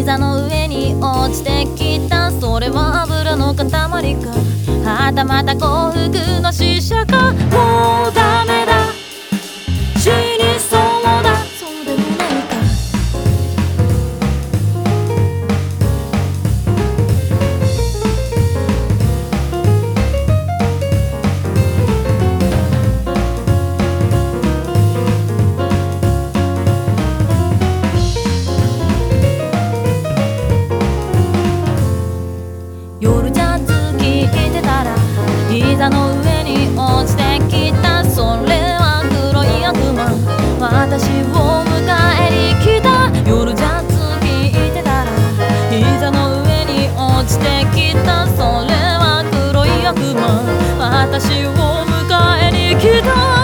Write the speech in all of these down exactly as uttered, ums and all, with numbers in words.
膝の上に落ちてきた、それは油の塊か、はたまた幸福の使者か。もうダメだ、死にそうだ、そうでもないか。夜ジャズ聴いてたら膝の上に落ちてきた、それは黒い悪魔、私を迎えに来た。夜ジャズ聴いてたら膝の上に落ちてきた、それは黒い悪魔、私を迎えに来た。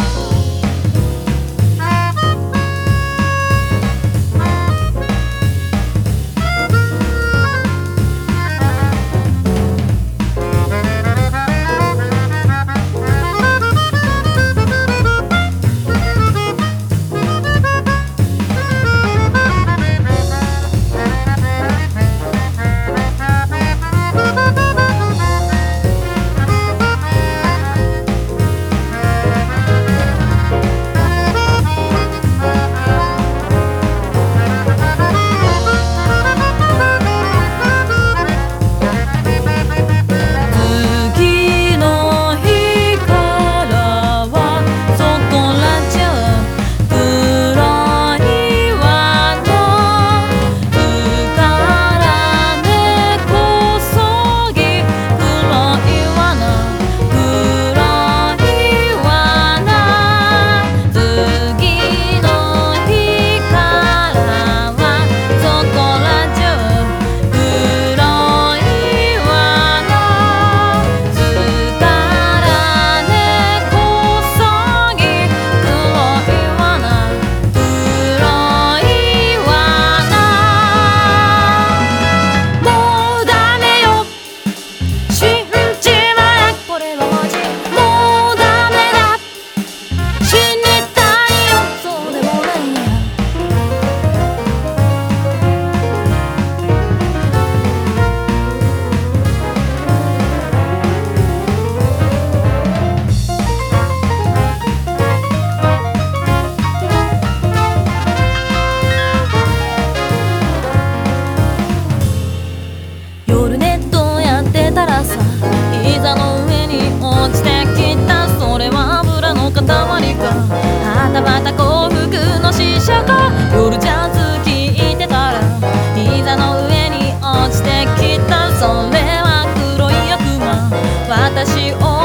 夜ネットやってたらさ、膝の上に落ちてきた、それは油の塊か、はたまた幸福の使者か。夜ジャズ聴いてたら膝の上に落ちてきた、それは黒い悪魔、私を